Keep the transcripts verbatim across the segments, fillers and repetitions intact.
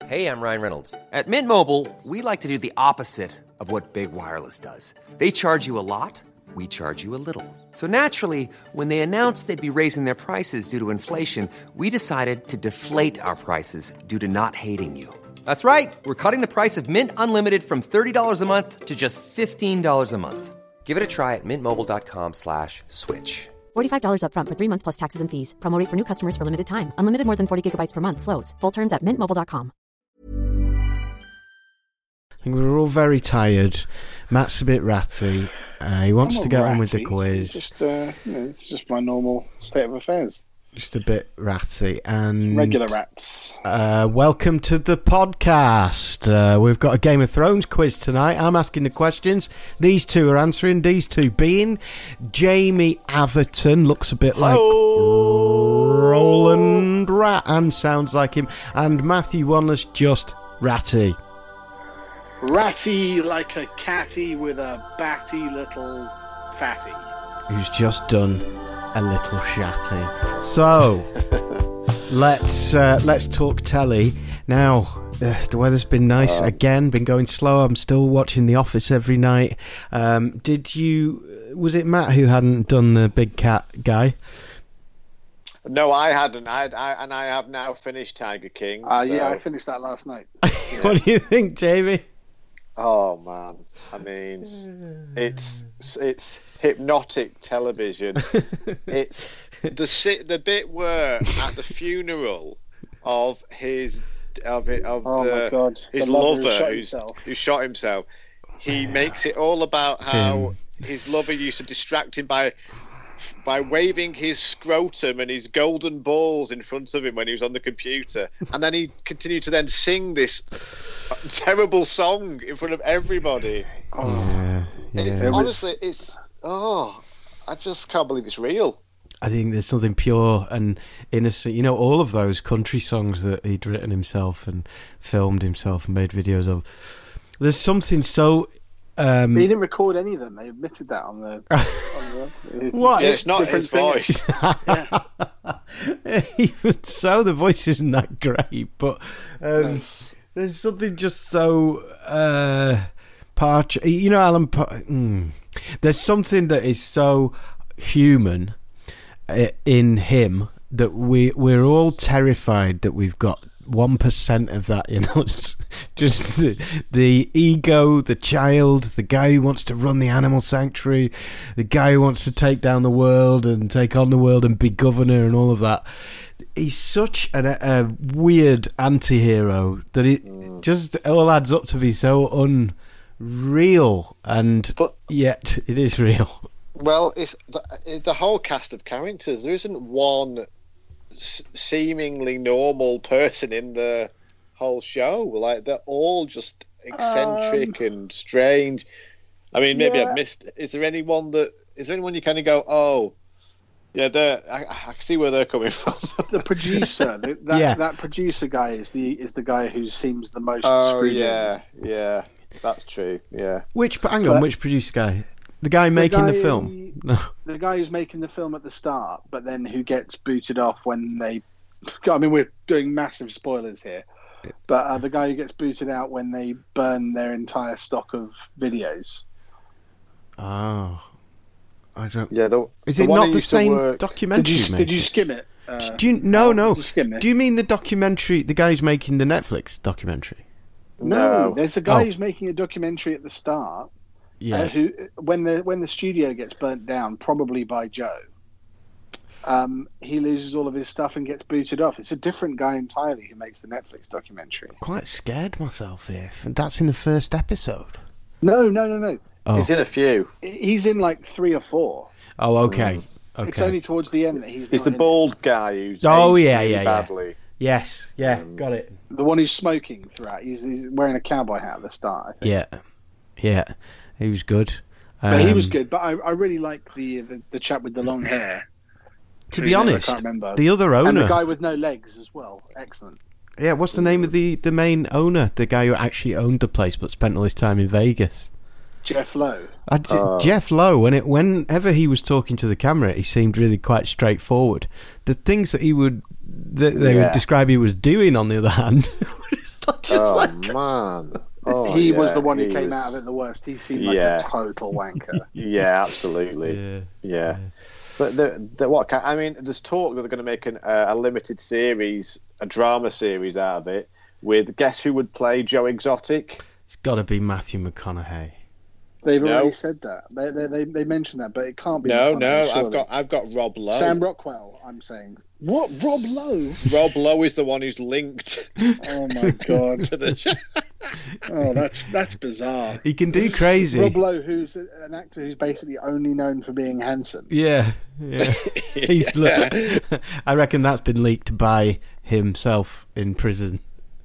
Hey, I'm Ryan Reynolds. At Mint Mobile, we like to do the opposite of what Big Wireless does. They charge you a lot, we charge you a little. So naturally, when they announced they'd be raising their prices due to inflation, we decided to deflate our prices due to not hating you. That's right. We're cutting the price of Mint Unlimited from thirty dollars a month to just fifteen dollars a month. Give it a try at mintmobile.com slash switch. forty-five dollars up front for three months plus taxes and fees. Promo rate for new customers for limited time. Unlimited more than forty gigabytes per month. Slows full terms at mint mobile dot com. I think we're all very tired. Matt's a bit ratty. Uh, he wants I'm to get ratty. on with the quiz. It's just, uh, you know, it's just my normal state of affairs. Just a bit ratty. And regular rats. Uh, welcome to the podcast. Uh, we've got a Game of Thrones quiz tonight. I'm asking the questions. These two are answering. These two being Jamie Atherton, looks a bit like oh. Roland Rat and sounds like him. And Matthew Wanless, just ratty. Ratty like a catty with a batty little fatty. Who's just done a little shatty. So, let's uh, let's talk telly. Now, uh, the weather's been nice uh, again, been going slow. I'm still watching The Office every night. Um, did you, was it Matt who hadn't done the Big Cat Guy? No, I hadn't. I, I and I have now finished Tiger King. Uh, so. Yeah, I finished that last night. Yeah. What do you think, Jamie? Oh man, I mean, it's it's hypnotic television. It's the the bit where at the funeral of his of it of oh the, my God. his the lover, lover who shot, who's, himself. who shot himself. He makes it all about how his lover used to distract him by. by waving his scrotum and his golden balls in front of him when he was on the computer. And then he continued to then sing this terrible song in front of everybody. Oh, yeah, yeah. It's, It was... honestly, it's... Oh, I just can't believe it's real. I think there's something pure and innocent. You know, all of those country songs that he'd written himself and filmed himself and made videos of. There's something so... Um, but he didn't record any of them. They admitted that on the. On the what? Yeah, it's not his voice. Even so, the voice isn't that great. But um, no. There's something just so uh, part. You know, Alan. Mm, there's something that is so human in him that we we're all terrified that we've got one percent of that in us. Just the, the ego, the child, the guy who wants to run the animal sanctuary, the guy who wants to take down the world and take on the world and be governor and all of that. He's such an, a weird anti-hero that it mm. just all adds up to be so unreal, and but, yet it is real. Well, it's the, the whole cast of characters. There isn't one seemingly normal person in the whole show. Like, they're all just eccentric um, and strange. I mean, maybe yeah. I've missed. Is there anyone that? Is there anyone you kind of go, oh, yeah, they're. I, I can see where they're coming from. The producer, the, that yeah. that producer guy is the is the guy who seems the most. Oh yeah, in. yeah, that's true. Yeah. Which? Hang on, but, which producer guy? The guy making the, guy, the film? No. The guy who's making the film at the start, but then who gets booted off when they... I mean, we're doing massive spoilers here. But uh, the guy who gets booted out when they burn their entire stock of videos. Oh. I don't... Yeah, the, Is the it not the same work... documentary? Did you, did you skim it? Uh, do you, no, no. Did you skim it? Do you mean the documentary, the guy who's making the Netflix documentary? No, no. There's a guy oh. who's making a documentary at the start. Yeah. Uh, who when the when the studio gets burnt down, probably by Joe, um, he loses all of his stuff and gets booted off. It's a different guy entirely who makes the Netflix documentary. I'm quite scared myself here. That's in the first episode. No, no, no, no. Oh. He's in a few. He's in like three or four. Oh, okay. okay. It's only towards the end that he's. He's the bald it. guy who's. Oh yeah, yeah, badly. yeah. Yes, yeah, um, got it. The one who's smoking throughout. He's, he's wearing a cowboy hat at the start, I think. Yeah, yeah. He was good. Um, but he was good, but I, I really like the, the the chap with the long hair. To be honest, I can't remember. The other owner... And the guy with no legs as well. Excellent. Yeah, what's the name of the, the main owner? The guy who actually owned the place but spent all his time in Vegas? Jeff Lowe. I, uh, Jeff Lowe, when it, whenever he was talking to the camera, he seemed really quite straightforward. The things that he would... that they yeah. would describe he was doing, on the other hand... Just oh like man, oh, he yeah, was the one who he came was... out of it the worst. He seemed like yeah. a total wanker. Yeah, absolutely. Yeah. Yeah. But the, the what I mean, there's talk that they're going to make an, uh, a limited series, a drama series out of it. With guess who would play Joe Exotic? It's got to be Matthew McConaughey. They've No. already said that. They, they they they mentioned that, but it can't be. No, McConaughey, no, surely. I've got I've got Rob Lowe. Sam Rockwell. I'm saying what? Rob Lowe? Rob Lowe is the one who's linked Oh my god! to the show. Oh, that's that's bizarre. He can do crazy. Rob Lowe, who's an actor who's basically only known for being handsome. Yeah, yeah. He's. I reckon that's been leaked by himself in prison.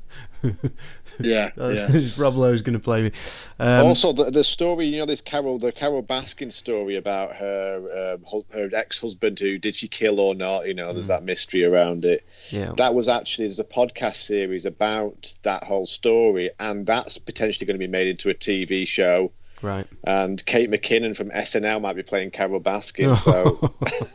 Yeah, yeah. Rob Lowe's going to play me. Um, Also, the, the story, you know, this Carol, the Carol Baskin story about her um, hu- her ex-husband who did she kill or not? You know, there's that mystery around it. yeah, That was actually there's a podcast series about that whole story, and that's potentially going to be made into a T V show. right. And Kate McKinnon from S N L might be playing Carol Baskin. So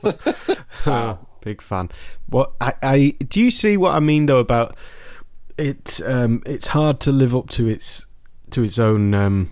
Oh, big fan. What I, I do you see what I mean though about it? Um, it's hard to live up to its to its own um,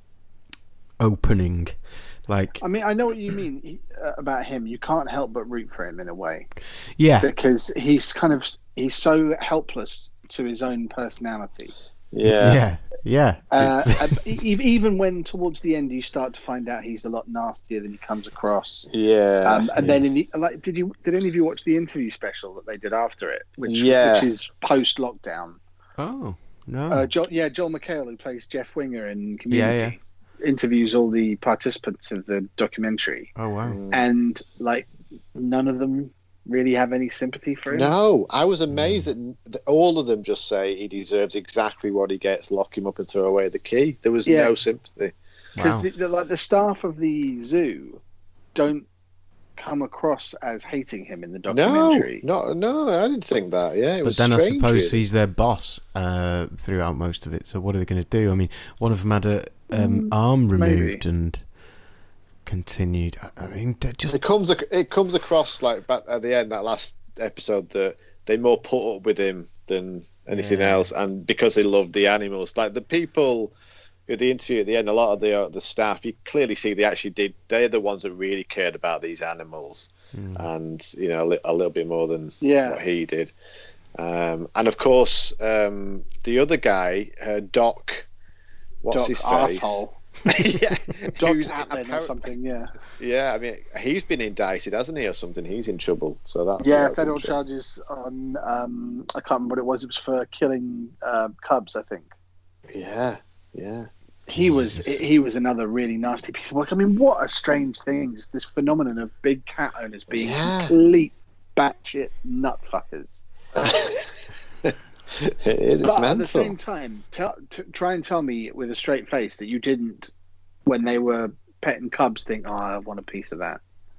opening. Like, I mean, I know what you mean he, uh, about him. You can't help but root for him in a way yeah, because he's kind of he's so helpless to his own personality. yeah, yeah, yeah. Uh, It's- and e- even when towards the end you start to find out he's a lot nastier than he comes across. yeah. Um, and then in the like, did you did any of you watch the interview special that they did after it, which Yeah. which is post lockdown? oh no, Uh, Joel, yeah, Joel McHale, who plays Jeff Winger in Community, Yeah, interviews all the participants of the documentary, oh wow. and like none of them really have any sympathy for him. No, I was amazed that, that all of them just say he deserves exactly what he gets. Lock him up and throw away the key. There was Yeah. no sympathy. Because Wow. the, the, like the staff of the zoo don't come across as hating him in the No, documentary. no, no. I didn't think that. Yeah, it But was then strange. I suppose really. he's their boss uh, throughout most of it. So what are they going to do? I mean, one of them had a um, arm removed maybe. and continued. I I mean, they're just It comes, ac- it comes across like back at the end that last episode that they more put up with him than anything Yeah. else, and because they love the animals, like the people. At the interview at the end, a lot of the uh, the staff, you clearly see they actually did. They're the ones that really cared about these animals, and you know a, li- a little bit more than Yeah. what he did. Um, and of course, um, the other guy, uh, Doc, what's Doc his face? arsehole. yeah, Doc who's Atlin or apparent- something, yeah. Yeah, I mean, he's been indicted, hasn't he, or something? He's in trouble. So that's Yeah, that's federal interesting. charges on, um, I can't remember what it was, it was for killing uh, cubs, I think. Yeah, yeah. He was he was another really nasty piece of work. I mean, what a strange thing, is this phenomenon of big cat owners being Yeah. complete batshit nutfuckers. It is. It's But mental. at the same time, tell, t- try and tell me with a straight face that you didn't, when they were petting cubs, think, oh, I want a piece of that.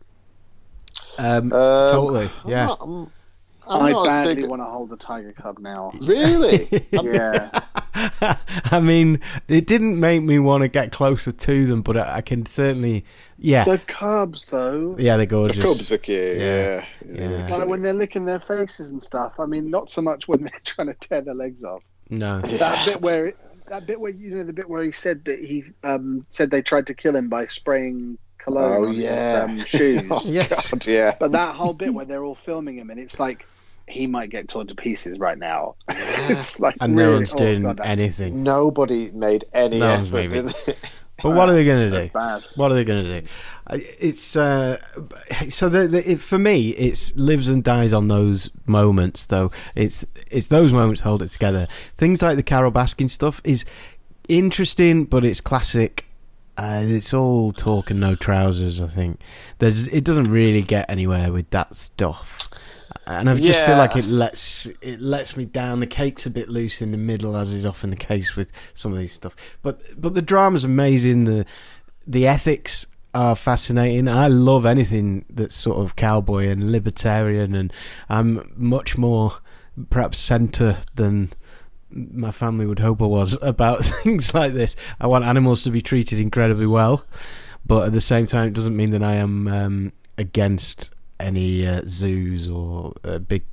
um, Um, totally, I'm yeah. not- I'm- I'm I not as badly big- want to hold a tiger cub now. Really? Yeah. I mean, it didn't make me want to get closer to them, but I, I can certainly, yeah, The cubs, though, yeah, they're The gorgeous. Cubs are cute. Yeah. Yeah. Yeah. like when they're licking their faces and stuff. I mean, not so much when they're trying to tear their legs off. No, That bit where, it, that bit where you know the bit where he said that he um, said they tried to kill him by spraying cologne Oh on yeah. his um, shoes. Oh, Yes. God, yeah. But that whole bit where they're all filming him, and it's like he might get torn to pieces right now. It's like and no really- one's oh, doing God, that's- anything. Nobody made any No one's effort. maybe. did they? But what are they going to They're do? bad. What are they going to do? Uh, It's uh, so the, the, it, for me, it's lives and dies on those moments. Though it's it's those moments hold it together. Things like the Carol Baskin stuff is interesting, but it's classic. Uh, it's all talk and no trousers. I think there's it doesn't really get anywhere with that stuff. And I just feel Yeah. like it lets it lets me down. The cake's a bit loose in the middle, as is often the case with some of these stuff. But but the drama's amazing. The the ethics are fascinating. I love anything that's sort of cowboy and libertarian, and I'm much more perhaps centre than my family would hope I was about things like this. I want animals to be treated incredibly well, but at the same time, it doesn't mean that I am um, against any uh, zoos or uh, big cat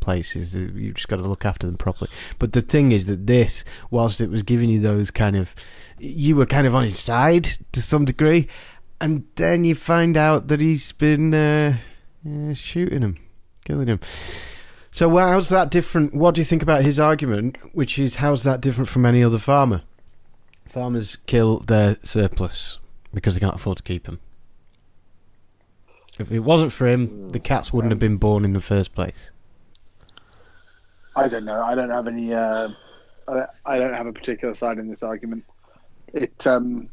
places. You've just got to look after them properly. But the thing is that this, whilst it was giving you those kind of, you were kind of on his side to some degree, and then you find out that he's been uh, uh, shooting him, killing him. So well, how's that different? What do you think about his argument, which is how's that different from any other farmer? Farmers kill their surplus because they can't afford to keep them. If it wasn't for him, the cats wouldn't have been born in the first place. I don't know. I don't have any. Uh, I, don't, I don't have a particular side in this argument. It, um,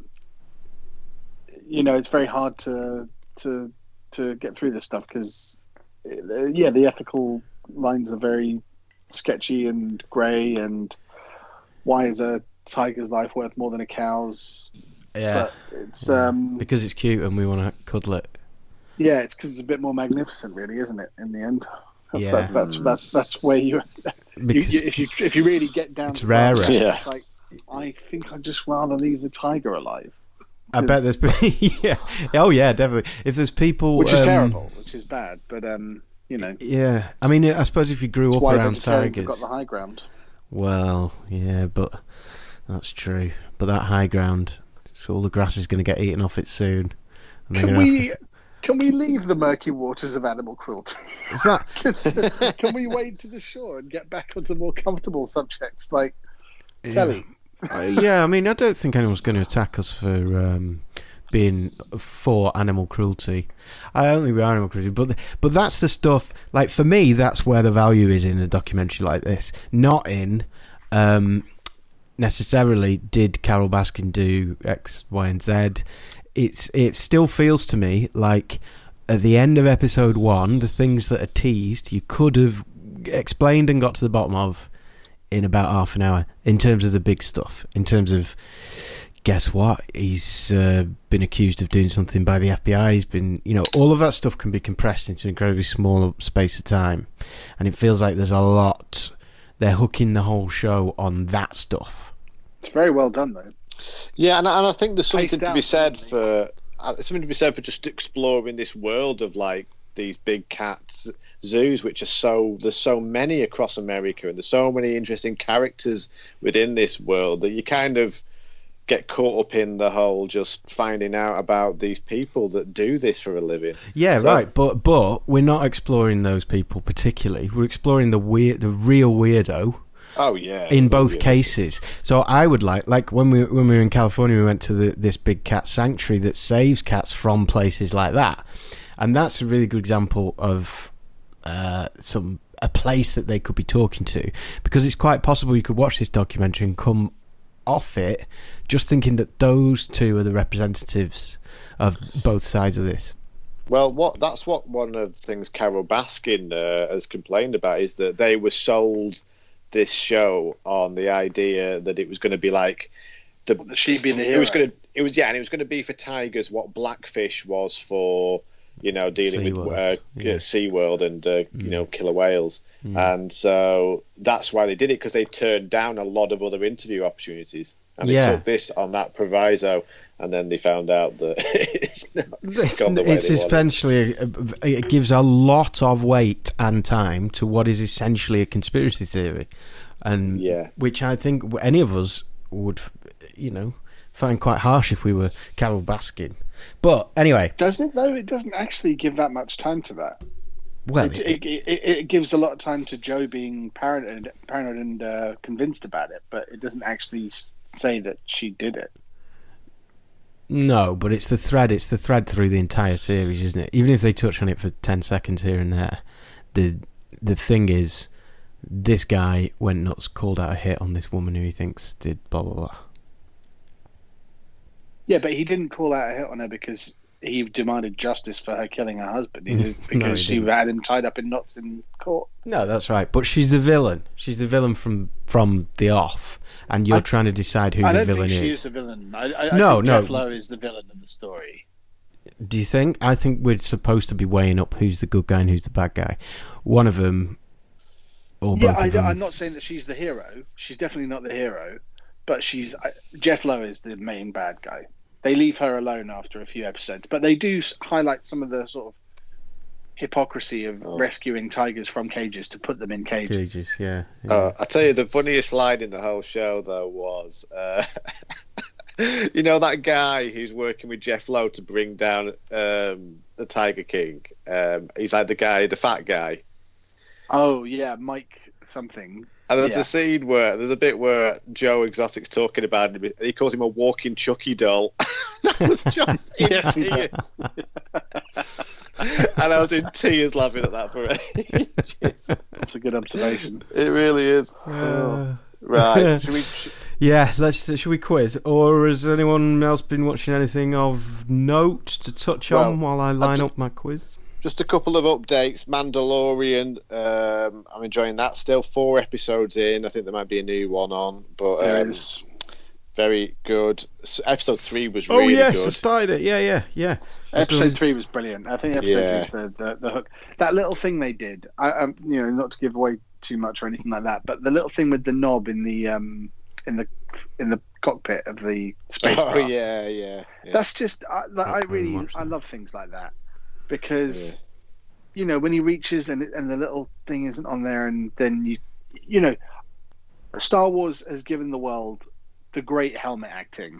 you know, it's very hard to to to get through this stuff because, yeah, the ethical lines are very sketchy and grey. And why is a tiger's life worth more than a cow's? Yeah, but it's um, because it's cute and we want to cuddle it. Yeah, it's because it's a bit more magnificent, really, isn't it? In the end, that's yeah. that, that's that's that's where you, you, you if you if you really get down it's to rarer. That, yeah. It's like I think I'd just rather leave the tiger alive. I bet there's yeah, oh yeah, definitely. If there's people, which is um, terrible, which is bad, but um, you know, yeah. I mean, I suppose if you grew that's up why around vegetarians tigers, have got the high ground. Well, yeah, but that's true. But that high ground, so all the grass is going to get eaten off it soon. And Can we? To... Can we leave the murky waters of animal cruelty? Is that? can, can we wade to the shore and get back onto more comfortable subjects like yeah. telly? uh, yeah, I mean, I don't think anyone's going to attack us for um, being for animal cruelty. I don't think we are animal cruelty, but but that's the stuff. Like for me, that's where the value is in a documentary like this, not in. Um, necessarily, did Carol Baskin do X, Y, and Z? It's it still feels to me like at the end of episode one, the things that are teased, you could have explained and got to the bottom of in about half an hour. In terms of the big stuff, in terms of guess what, he's uh, been accused of doing something by the F B I. He's been, you know, all of that stuff can be compressed into an incredibly small space of time, and it feels like there's a lot. They're hooking the whole show on that stuff. It's very well done, though. Yeah, and, and I think there's something Paced to out, be said definitely. for uh, something to be said for just exploring this world of like these big cats zoos, which are so there's so many across America, and there's so many interesting characters within this world that you kind of get caught up in the whole just finding out about these people that do this for a living. Yeah, so, right. But but we're not exploring those people particularly. We're exploring the weird, the real weirdo. Oh yeah, in both cases. So I would like, like when we when we were in California, we went to the, this big cat sanctuary that saves cats from places like that, and that's a really good example of uh, some a place that they could be talking to, because it's quite possible you could watch this documentary and come off it just thinking that those two are the representatives of both sides of this. Well, what that's what one of the things Carol Baskin uh, has complained about is that they were sold this show on the idea that it was going to be like the well, she'd be the hero. It was going to, it was yeah, and it was going to be for tigers what Blackfish was for, you know, dealing Sea with World. uh, Yeah. SeaWorld and uh, Mm. you know, killer whales, Mm. and so that's why they did it, because they turned down a lot of other interview opportunities, and they Yeah. took this on that proviso, and then they found out that it's not It's, gone the way it's they wanted. essentially it gives a lot of weight and time to what is essentially a conspiracy theory, and Yeah. which I think any of us would, you know, find quite harsh if we were Carol Baskin. But anyway, Does it though? It doesn't actually give that much time to that. well, It, it, it, it gives a lot of time to Joe being paranoid, paranoid and uh, convinced about it, but it doesn't actually s- say that she did it. no, but it's the thread. It's the thread through the entire series, isn't it? Even if they touch on it for ten seconds here and there, the the thing is, this guy went nuts, called out a hit on this woman who he thinks did blah blah blah. Yeah, but he didn't call out a hit on her because he demanded justice for her killing her husband. He did because No, he she didn't. had him tied up in knots in court. No, that's right. But she's the villain. She's the villain from from the off, and you're I- trying to decide who I the don't villain think she is. is the villain. I, I, No, I think no. Jeff Lowe is the villain of the story. Do you think? I think we're supposed to be weighing up who's the good guy and who's the bad guy. One of them, or Yeah, both I, of them. I'm not saying that she's the hero. She's definitely not the hero, but she's I, Jeff Lowe is the main bad guy. They leave her alone after a few episodes, but they do s- highlight some of the sort of hypocrisy of oh. rescuing tigers from cages to put them in cages. Cages, yeah. yeah. Uh, I tell you, the funniest line in the whole show though was, uh, you know, that guy who's working with Jeff Lowe to bring down um, the Tiger King. Um, he's like the guy, the fat guy. Oh yeah, Mike something. And there's yeah. a scene where there's a bit where Joe Exotic's talking about him. He calls him a walking Chucky doll. That was just in Yes, he tears. And I was in tears laughing at that for ages. That's a good observation. It really is. Uh, Right. Should we? Sh- yeah, let's. Should we quiz, or has anyone else been watching anything of note to touch Well, on while I line ju- up my quiz? Just a couple of updates. Mandalorian. Um, I'm enjoying that. Still four episodes in. I think there might be a new one on, but There um, is. very good. S- Episode three was Oh really yes, I good. started it. Yeah, yeah, yeah. Episode three was brilliant. I think episode Yeah. three is the, the, the hook. That little thing they did, I, um, you know, not to give away too much or anything like that, but the little thing with the knob in the um in the in the cockpit of the spacecraft. Oh yeah, yeah. yeah. That's just I, like, I I haven't really watched I that. love things like that because Yeah. you know when he reaches and it- and the little thing isn't on there, and then you you know Star Wars has given the world the great helmet acting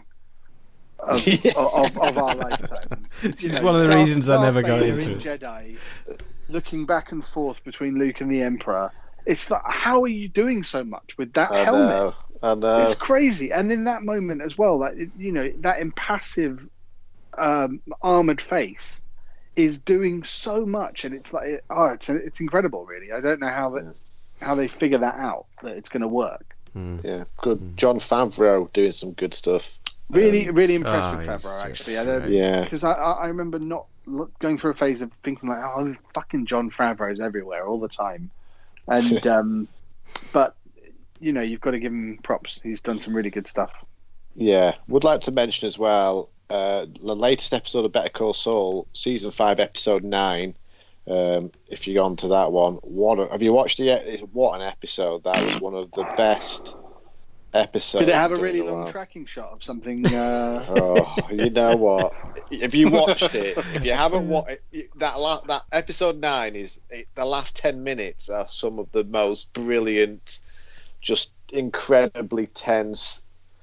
of, Yeah. of, of our lifetime. This You is know, one of the Darth- reasons I Darth never got Vader into in it. Jedi, looking back and forth between Luke and the Emperor. It's like, how are you doing so much with that I helmet? know. I know. It's crazy. And in that moment as well, like you know, that impassive um, armored face is doing so much, and it's like, oh, it's it's incredible, really. I don't know how that Yeah. how they figure that out that it's going to work. Yeah, good. John Favreau doing some good stuff. Really, really impressed oh, with he's Favreau. just Actually, I don't. great. Yeah, Because I, I I remember not look, going through a phase of thinking like, oh, fucking John Favreau's everywhere all the time, and um, but you know, you've got to give him props. He's done some really good stuff. yeah. Would like to mention as well uh, the latest episode of Better Call Saul, season five, episode nine. Um, if you go on to that one, what a, have you watched it yet? It's, what an episode! That was one of the best episodes. Did it have a doing really a long while. tracking shot of something? Uh... Oh, you know what? If you watched it, if you haven't watched that, la- that episode nine is it, the last ten minutes are some of the most brilliant, just incredibly tense,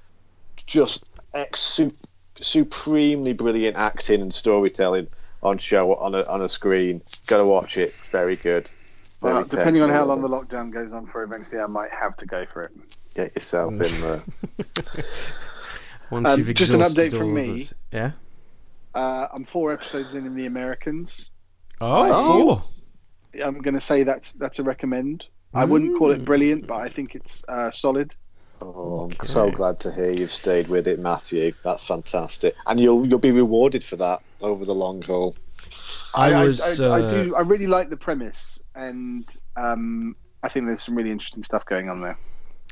just ex- su- supremely brilliant acting and storytelling on show on a on a screen. Got to watch it. Very good. Very Well, depending tense, on how really long the well. lockdown goes on for, eventually I might have to go for it. Get yourself in there. Once Um, you've just an exhausted update from all of me. us- Yeah. Uh, I'm four episodes in in The Americans. Oh, Oh. four. I'm going to say that's that's a recommend. I wouldn't call it brilliant, but I think it's uh, solid. Oh, I'm so glad to hear you've stayed with it, Matthew. That's fantastic, and you'll you'll be rewarded for that over the long haul. I I, was. I, uh, I do. I really like the premise, and um, I think there's some really interesting stuff going on there.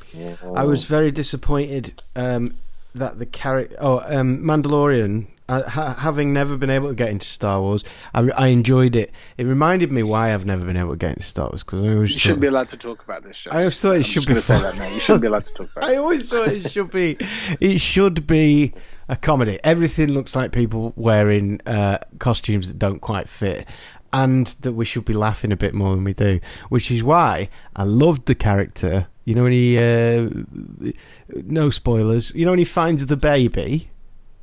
I was very disappointed um, that the character. Oh, um, Mandalorian. Uh, ha- having never been able to get into Star Wars, I, I enjoyed it. It reminded me why I've never been able to get into Star Wars because I always You thought, shouldn't be allowed to talk about this show. I always thought it I'm should just be gonna say fun. that now. You shouldn't be allowed to talk about I it. always thought it should be. It should be a comedy. Everything looks like people wearing uh, costumes that don't quite fit, and that we should be laughing a bit more than we do. Which is why I loved the character. You know when he, uh, no spoilers. You know when he finds the baby,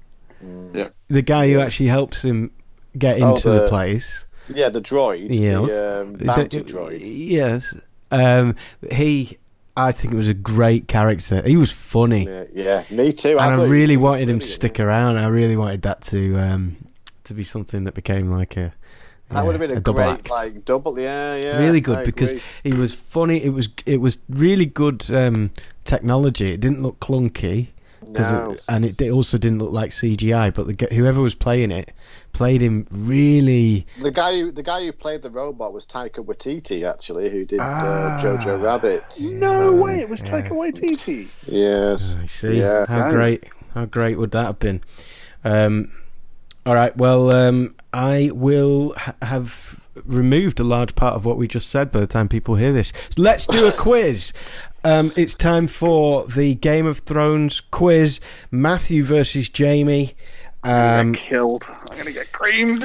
Yeah. the guy who actually helps him get Oh, into the- the place. Yeah, the droid, Yes. the um, bounty The- droid. Yes. Um, he. I think it was a great character. He was funny. Yeah, yeah, me too. And I, thought he really was wanted him to brilliant. stick around. I really wanted that to um, to be something that became like a That yeah, would have been a, double great act. like double. Yeah, yeah. really good I because agree. he was funny. It was it was really good um, technology. It didn't look clunky, 'cause No. it, and it, it also didn't look like C G I. But the, g- whoever was playing it played him really. the guy who the guy who played the robot was Taika Waititi, actually, who did Ah. uh, Jojo Rabbit. No way! It was yeah. Taika Waititi. Yes. I see. Yeah. How Right. great! How great would that have been? Um, all right. Well, um, I will ha- have removed a large part of what we just said by the time people hear this. So let's do a quiz. Um, it's time for the Game of Thrones quiz. Matthew versus Jamie. I'm Um, gonna get killed. I'm gonna get creamed.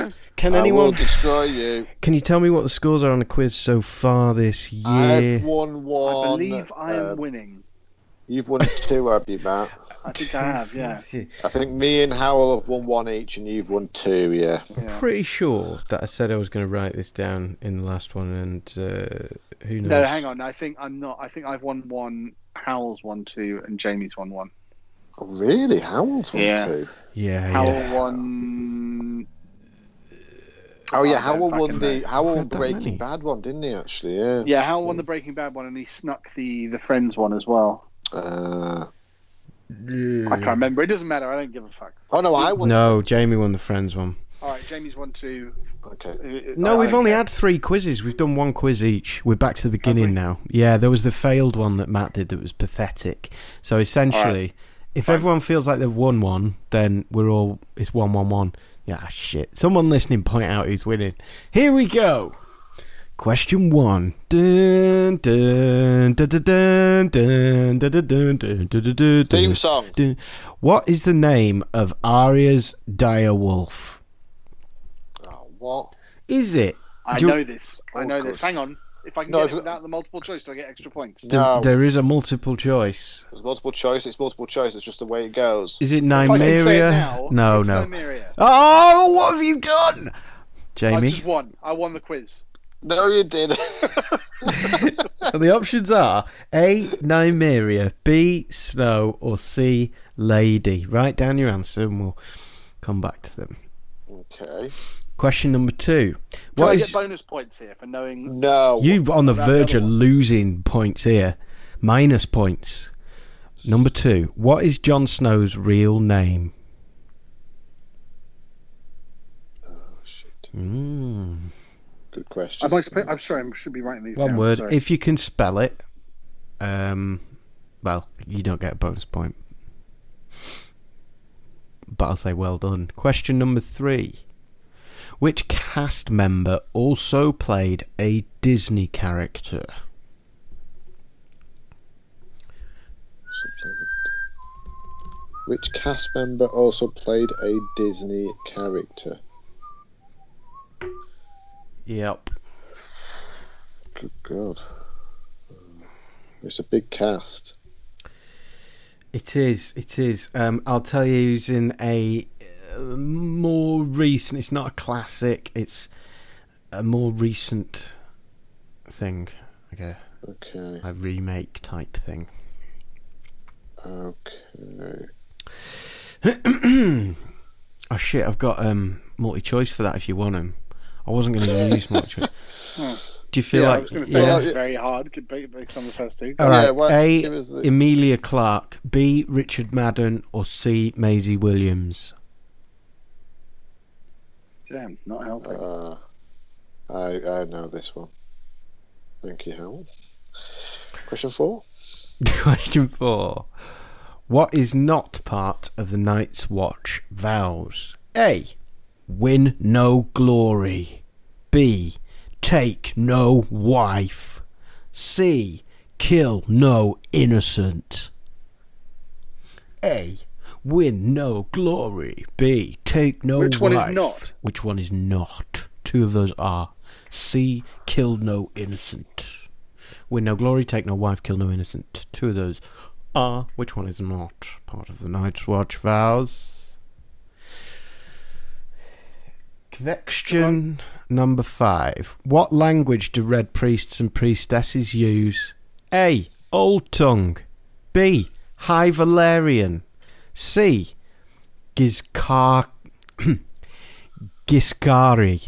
Can I anyone will destroy you? Can you tell me what the scores are on the quiz so far this year? I've won one. I believe I am um, winning. You've won two, have you, Matt? I think I have, yeah. I think me and Howell have won one each, and you've won two. Yeah. I'm yeah. pretty sure that I said I was going to write this down in the last one, and uh, who knows? No, hang on. I think I'm not. I think I've won one. Howell's won two, and Jamie's won one. Oh, really? Howell's won Yeah. two. Yeah, Howell yeah. won. Oh yeah, I don't Howell won fucking the know. Howell won Had the that Breaking many? Bad one, didn't he? Actually, yeah. Yeah, Howell won the Breaking Bad one, and he snuck the the Friends one as well. Uh, I can't remember. It doesn't matter. I don't give a fuck. oh no, I won. No, Jamie won the Friends one. All right, Jamie's won two. Okay. No, I we've don't only care. had three quizzes. We've done one quiz each. We're back to the beginning we? now. Yeah, there was the failed one that Matt did that was pathetic. So essentially, if Fine. everyone feels like they've won one, then we're all it's one one one. Yeah, shit. Someone listening point out who's winning. Here we go. Question one. Dun, dun, dun, dun, dun, dun, dun, dun, dun, dun, dun, dun, Theme dun. song. Dun. What is the name of Arya's direwolf? Oh, what? Is it? I Do- know this. I Oh, know good. this. Hang on. If I can No, get if it you- without the multiple choice, do I get extra points? There- No. There is a multiple choice. There's multiple choice. It's multiple choice. It's just the way it goes. Is it If I can say it Nymeria? now, No, it's no. Nymeria. Oh, what have you done? I Jamie? just won. I won the quiz. No, you did. The options are A, Nymeria, B, Snow, or C, Lady. Write down your answer and we'll come back to them. Okay. Question number two. Can What I is get bonus points here for knowing? No. you on the about the verge other of one? losing points here? Minus points. Number two. What is Jon Snow's real name? Oh, shit. Mm. Good question. Am I sp- I'm sorry. I should be writing these One down. word. Sorry. If you can spell it, um, well, you don't get a bonus point. But I'll say well done. Question number three. Which cast member also played a Disney character? Which cast member also played a Disney character? Yep. Good God. It's a big cast. It is. It is. Um, I'll tell you who's in a uh, more recent... It's not a classic. It's a more recent thing. Like a, Okay. a remake type thing. Okay. Oh shit! I've got um, multi-choice for that. If you want them, I wasn't going to use multi-choice. Oh. Do you feel yeah, I like was going to say yeah? that's very hard. Could be based on the first two. All right. Yeah, what- A. give us the- Emilia Clarke. B. Richard Madden. Or C. Maisie Williams. Damn, not helping. Uh, I I know this one. Thank you, Howell. Question four. Question four. What is not part of the Night's Watch vows? A. Win no glory. B. Take no wife. C. Kill no innocent. A. Win no glory. B. Take no Which one is wife. not? Which one is not? Two of those are. C. Kill no innocent. Win no glory, take no wife, kill no innocent. Two of those are. Which one is not part of the Night's Watch vows? Question number five. What language do red priests and priestesses use? A. Old Tongue. B. High Valerian. C. Gizkar... Giscari.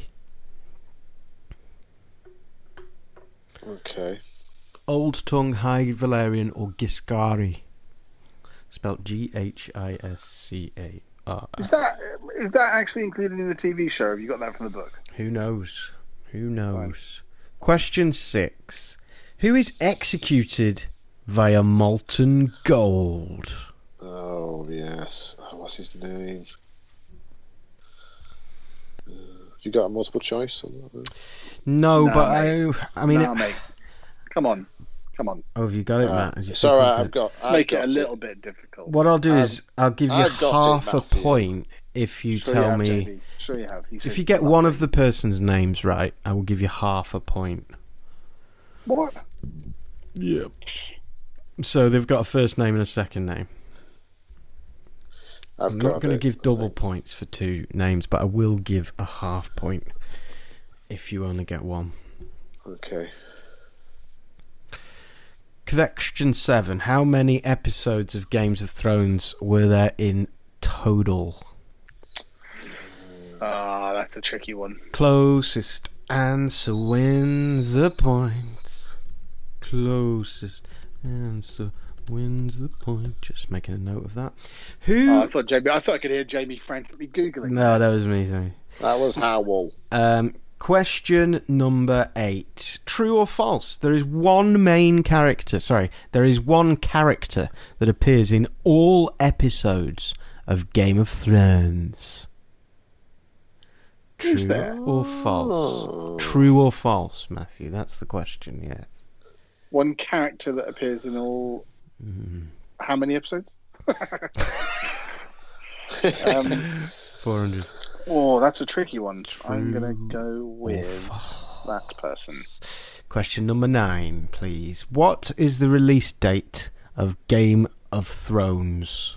Okay. Old Tongue, High Valerian, or Giscari. Spelled G H I S C A R. Is that is that actually included in the T V show? Have you got that from the book? Who knows? Who knows? Question six. Who is executed via molten gold? Oh yes. Oh, what's his name? Uh, have you got a multiple choice on that? Then? No, No, but mate. I, I mean, Nah, it- mate. Come on, come on. oh, have you got it, Uh, Matt? Are you it's all right. thinking I've got. I've Make got it a little bit difficult. What I'll do I've- is I'll give you I've got it, half a Matthew. point if you sure tell you have, me... J B. Sure you have. He If said you get nothing. one of the person's names right, I will give you half a point. What? Yep. So they've got a first name and a second name. I've I'm got not a going to bit, give I double think. points for two names, but I will give a half point if you only get one. Okay. Question seven. How many episodes of Games of Thrones were there in total? Ah, that's a tricky one. Closest answer wins the point. Closest answer wins the point. Just making a note of that. Who? Oh, I thought Jamie. I thought I could hear Jamie frantically googling. No, that was me. Sorry. That was Howell. Um, question number eight. True or false? There is one main character. Sorry, there is one character that appears in all episodes of Game of Thrones. True Is there? or false? True or false, Matthew? That's the question. Yes. One character that appears in all. Mm. How many episodes? um, Four hundred. oh, that's a tricky one. I'm True gonna go or with false? that person. Question number nine, please. What is the release date of Game of Thrones?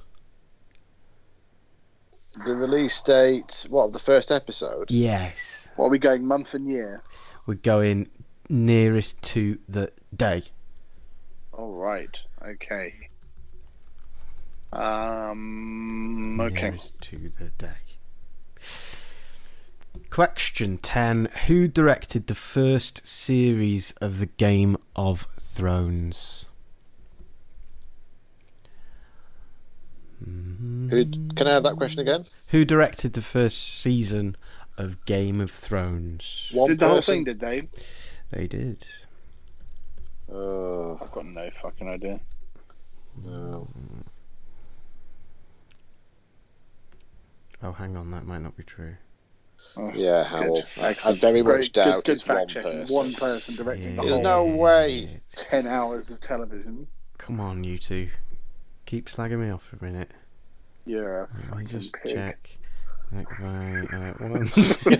The release date, what, of the first episode? Yes. What are we going? Month and year. We're going nearest to the day. All right. Okay. Um. Okay. Nearest to the day. Question ten. Who directed the first series of the Game of Thrones? Who, can I have that question again? Who directed the first season of Game of Thrones? One Did the whole person? thing? Did they? They did. Uh, I've got no fucking idea. no. Oh, hang on, that might not be true. Oh, Yeah, Howell. good. I, I Excellent. very Great. much doubt good, good it's fact one checking. person. One person directing the Yeah. There's whole no way. ten hours of television. Come on, you two. Keep slagging me off for a minute. You're a Let me fucking just pig. check. Like my, uh, one.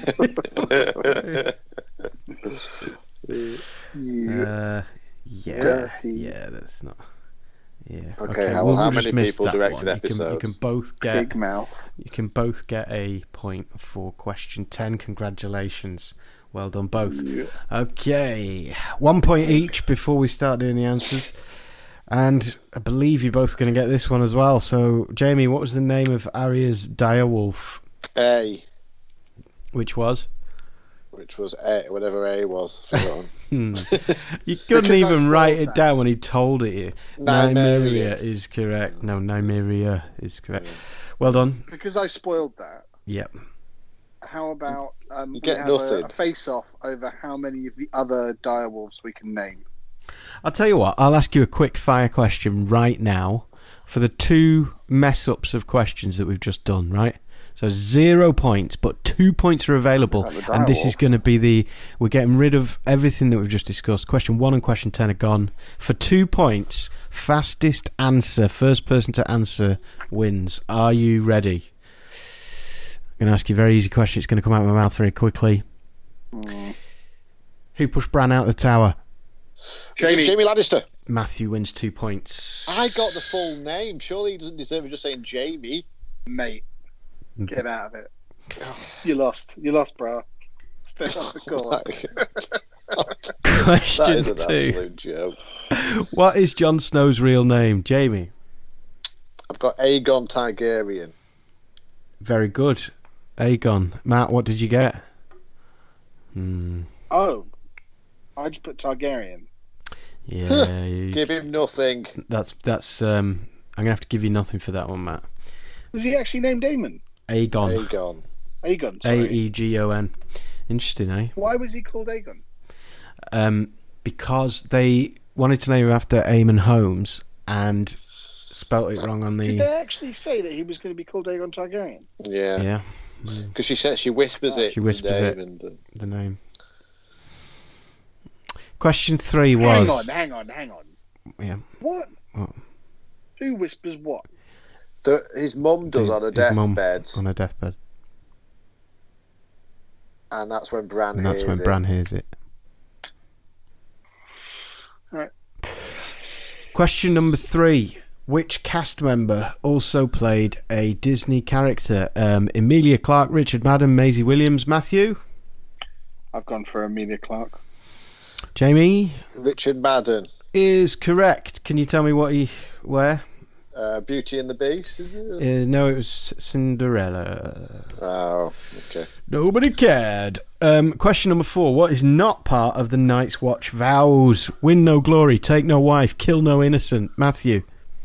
You uh, yeah, Dirty. yeah, that's not. Yeah. Okay, Howell, how just many miss people that directed one. You can, you can episodes? both get. big mouth. You can both get a point for question ten. Congratulations. Well done, both. Yeah. Okay. One point each before we start doing the answers. And I believe you're both going to get this one as well. So, Jamie, what was the name of Arya's direwolf? A, Which was? which was A, whatever A was. Forgotten. Hmm. You couldn't Because I even write spelled it that. down when he told it you. Nymeria. Nymeria is correct. No, Nymeria is correct. Well done. Because I spoiled that. Yep. How about um, You we get have nothing. a, a face-off over how many of the other direwolves we can name? I'll tell you what, I'll ask you a quick fire question right now for the two mess ups of questions that we've just done, right? So zero points, but two points are available. Like the And this is direwolves. going to be the. We're getting rid of everything that we've just discussed. Question one and question ten are gone. For two points, fastest answer, first person to answer wins. Are you ready? I'm going to ask you a very easy question. It's going to come out of my mouth very quickly. Mm. Who pushed Bran out of the tower? Jamie. Jamie Lannister. Matthew wins two points. I got the full name. Surely he doesn't deserve it just saying Jamie. Mate, get out of it. You lost. You lost, bro. Step off the court. that Question is an two. absolute joke. What is Jon Snow's real name? Jamie. I've got Aegon Targaryen. Very good. Aegon. Matt, what did you get? Hmm. Oh, I just put Targaryen. Yeah, you- Give him nothing. that's that's. Um, I'm gonna have to give you nothing for that one, Matt. Was he actually named Aemon? Aegon. Aegon. Aegon. A Sorry. E G O N. Interesting, eh? Why was he called Aegon? Um, because they wanted to name him after Eamon Holmes and spelt it wrong on Did the. they actually say that he was going to be called Aegon Targaryen? Yeah. Yeah, Because she says she whispers it. She whispers name it. And, uh, the name. Question three Hang was. on, hang on, hang on. Yeah. What? What? Who whispers what? The, his mum does His- on a his mum deathbed, On a deathbed. and that's when Bran And that's hears when it. Bran hears it. All right. Question number three. Which cast member also played a Disney character? Um, Emilia Clarke, Richard Madden, Maisie Williams, Matthew? I've gone for Emilia Clarke. Jamie Richard Madden, is correct. Can you tell me what he... Where? uh, Beauty and the Beast, is it? Uh, no, it was Cinderella. Oh, okay. Nobody cared. Um, question number four. What is not part of the Night's Watch vows? Win no glory, take no wife, kill no innocent. Matthew.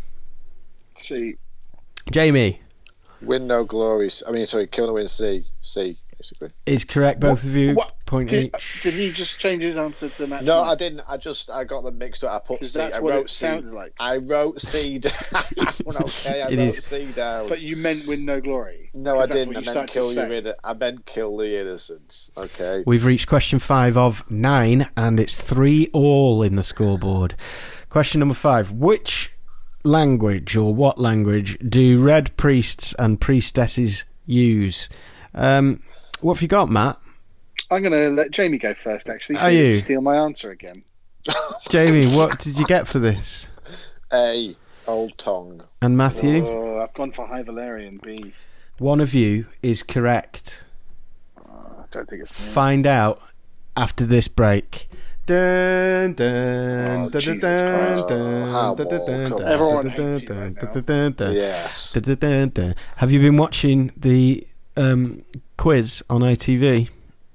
See, Jamie Win no glories. I mean, sorry, kill no win. C. C. Basically. is correct. Both of you. what Point did, each. did he just change his answer to Matt? No, I didn't. I just I got them mixed up. I put 'Cause C. that's I what wrote it C. sounded like. I wrote C down. Okay, I It wrote is. C down. But you meant win no glory. No, 'Cause I that's didn't. what I you meant started to kill say. your inno- I meant kill the innocents. Okay. We've reached question five of nine, and it's three all in the scoreboard. Question number five. Which language, or what language, do red priests and priestesses use? Um, what have you got, Matt? I'm going to let Jamie go first, actually. So Are you you? can steal my answer again. Jamie, what did you get for this? A. Old tongue. And Matthew? Oh, I've gone for High Valerian B. One of you is correct. I don't think it's me. Find out after this break. Dun, dun, Oh, dun, Jesus dun, Christ. dun, Oh, dun, dun, dun, come dun, on. Everyone dun, hates you dun, right dun, now. dun, dun, dun. Yes. Dun, dun, dun, dun. Have you been watching the um, quiz on I T V?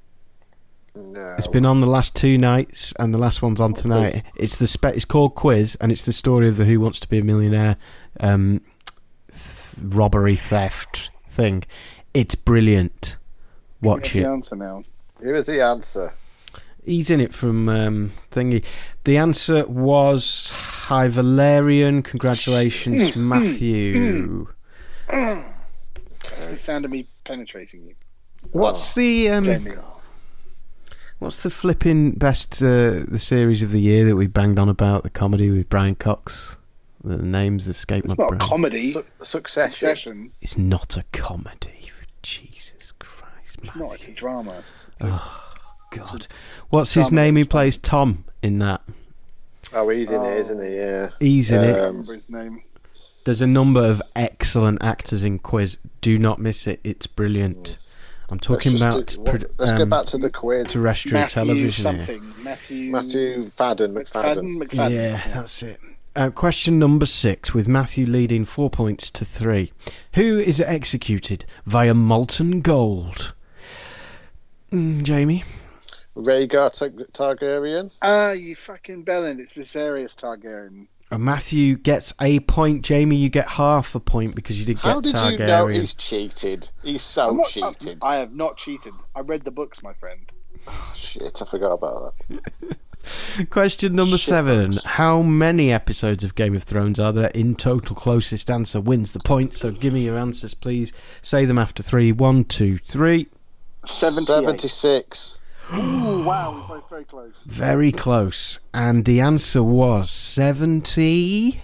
No. It's been on the last two nights, and the last one's on tonight. It's the spe- It's called Quiz, and it's the story of the Who Wants to Be a Millionaire um, th- robbery theft thing. It's brilliant. Watch What's it. the answer now? Here is the answer. He's in it from um, thingy. The answer was High Valerian. Congratulations, Matthew. That's the sound of me penetrating you. What's the um, Jamie. what's the flipping best uh, the series of the year that we banged on about, the comedy with Brian Cox? The names escape It's my not a brain. comedy. Su- succession. Succession. It's not a comedy. Jesus Christ, It's Matthew. not. It's a drama. God. What's his drama name? He that's plays Tom in that. Oh, he's in it, isn't he? Yeah. He's in I it. don't Um, remember his name. There's a number of excellent actors in Quiz. Do not miss it. It's brilliant. I'm Let's talking just about do- what- pro- let's go um, back to the quiz. terrestrial Matthew television. here. something. Matthew. Matthew Fadden, McFadden. McFadden. McFadden. Yeah, that's it. Uh, question number six, with Matthew leading four points to three. Who is executed via molten gold? Mm, Jamie? Rhaegar Tar- Targaryen. Ah, you fucking bellend. It's Viserys Targaryen. Uh, Matthew gets a point. Jamie, you get half a point because you did How get did Targaryen. you know he's cheated? He's so I'm not- cheated. I have not cheated. I read the books, my friend. Oh, shit, I forgot about that. Question number Shit seven. books. How many episodes of Game of Thrones are there in total? Closest answer wins the point. So give me your answers, please. Say them after three. One, two, three. seventy-eight. seventy-six. Ooh, wow, we're both very close. Very close. And the answer was seventy-three.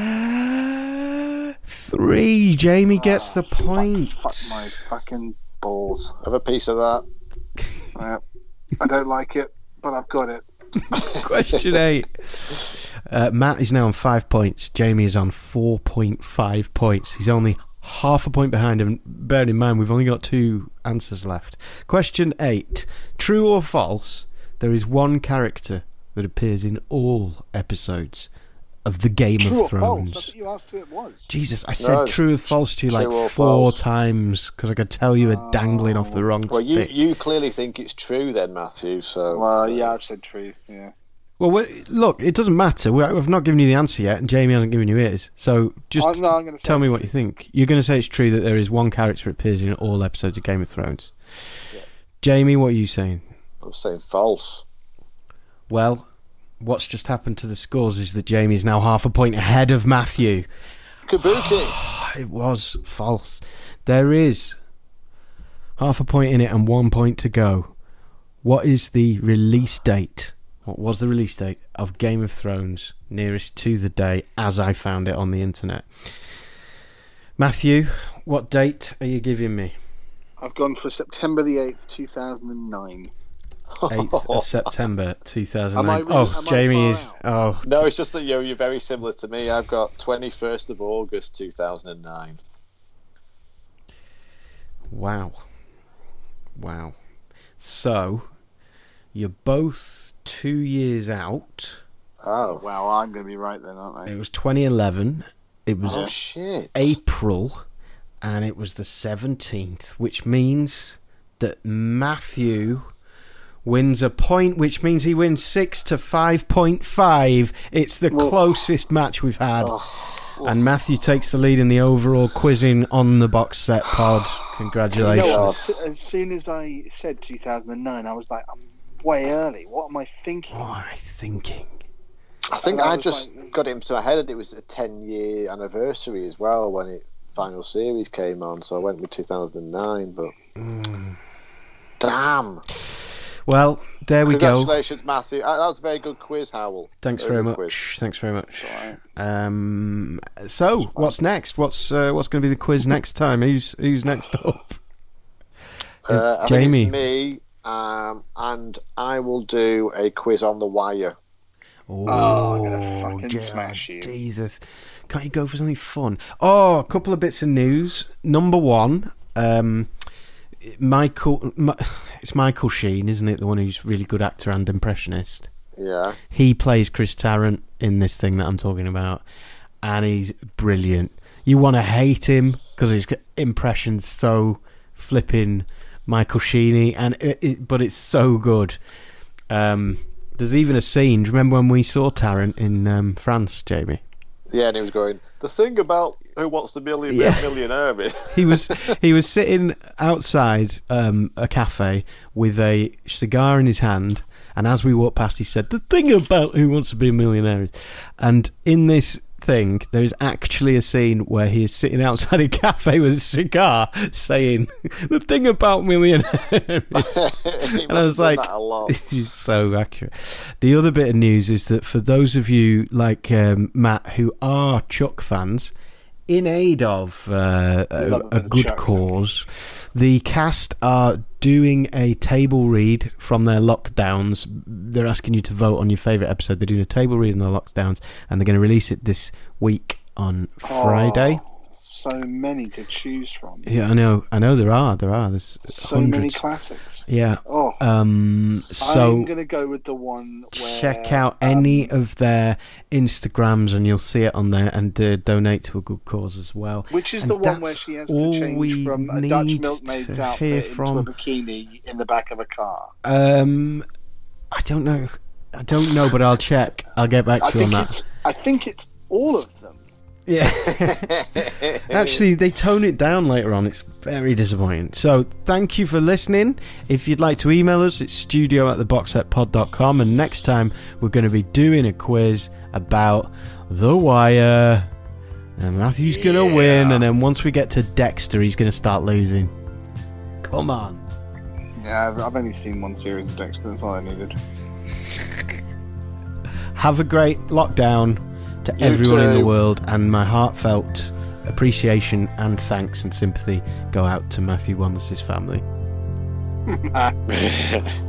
Jamie gets the point. Fuck my fucking balls. Have a piece of that. Uh, I don't like it, but I've got it. Question eight. Uh, Matt is now on five points. Jamie is on four point five points. He's only half a point behind him. Bearing in mind, we've only got two answers left. Question eight. True or false, there is one character that appears in all episodes of the Game True of or Thrones. false? That's what you asked who it was. Jesus, I said No, true or false to you like true or four false. times because I could tell you were dangling off the wrong Well, you, stick. you clearly think it's true then, Matthew, so... Well, yeah, I've said true. Yeah. Well, wait, look, it doesn't matter. We- I've not given you the answer yet, and Jamie hasn't given you his. So just Oh, no, I'm gonna say tell me it's what you think. You're going to say it's true that there is one character that appears in all episodes of Game of Thrones. Yeah. Jamie, what are you saying? I'm saying false. Well, what's just happened to the scores is that Jamie is now half a point ahead of Matthew. Kabuki! It was false. There is half a point in it and one point to go. What is the release date? What was the release date of Game of Thrones nearest to the day as I found it on the internet? Matthew, what date are you giving me? I've gone for September the eighth, two thousand nine. eighth of September two thousand nine. Really, oh, Jamie is. Out? Oh, no, it's just that you're, you're very similar to me. I've got twenty-first of August two thousand nine. Wow. Wow. So, you're both two years out. Oh. Wow, I'm going to be right then, aren't I? It was twenty eleven. It was oh, shit. April, and it was the seventeenth, which means that Matthew wins a point, which means he wins six to five point five. It's the Whoa. closest match we've had. Oh. And Matthew takes the lead in the overall quizzing on the box set pod. Congratulations. You know what? As soon as I said two thousand nine, I was like, I'm way early. What am I thinking? What am I thinking? I think I, I just like... got it into my head that it was a ten-year anniversary as well when it final series came on, so I went with two thousand nine, but... Mm. Damn. Well, there we Congratulations, go. Congratulations, Matthew. That was a very good quiz, Howell. Thanks very, very much. Quiz. Thanks very much. Right. Um, so, what's next? What's uh, what's going to be the quiz next time? Who's who's next up? Uh, I Jamie. think it's me, um, and I will do a quiz on The Wire. Oh, oh I'm gonna fucking yeah, smash you. Jesus. Can't you go for something fun? Oh, a couple of bits of news. Number one, um, Michael, it's Michael Sheen, isn't it? The one who's really good actor and impressionist. Yeah. He plays Chris Tarrant in this thing that I'm talking about, and he's brilliant. You want to hate him because his impression's so flipping Michael Sheeny, and it, it, but it's so good. Um, there's even a scene. Do you remember when we saw Tarrant in um, France, Jamie? Yeah, and he was going, the thing about Who Wants to Be a Yeah. Millionaire. he was he was sitting outside um, a cafe with a cigar in his hand, and as we walked past, he said, the thing about Who Wants to Be a Millionaire. And in this thing, there is actually a scene where he is sitting outside a cafe with a cigar saying, the thing about millionaires. And I was like, this is so accurate. The other bit of news is that for those of you like um, Matt who are Chuck fans, in aid of uh, a, a good Chuck. cause, the cast are doing a table read from their lockdowns. They're asking you to vote on your favourite episode. They're doing a table read in their lockdowns, and they're going to release it this week on Friday. Oh, so many to choose from. Yeah, I know. I know there are. There are. There's so hundreds. many classics. Yeah. Oh. Um. So I'm going to go with the one where... Check out um, any of their Instagrams and you'll see it on there, and uh, donate to a good cause as well. Which is and the one where she has to change from a Dutch milkmaid's outfit from... into a bikini in the back of a car. Um, I don't know. I don't know, but I'll check. I'll get back to I you on think that. It's, I think it's all of them. Yeah. Actually, they tone it down later on. It's very disappointing. So, thank you for listening. If you'd like to email us, it's studio at the box set pod dot com. And next time, we're going to be doing a quiz about The Wire. And Matthew's yeah. going to win. And then once we get to Dexter, he's going to start losing. Come on. Yeah, I've, I've only seen one series of Dexter. That's all I needed. Have a great lockdown to you everyone too. in the world, and my heartfelt appreciation and thanks and sympathy go out to Matthew Wander's family.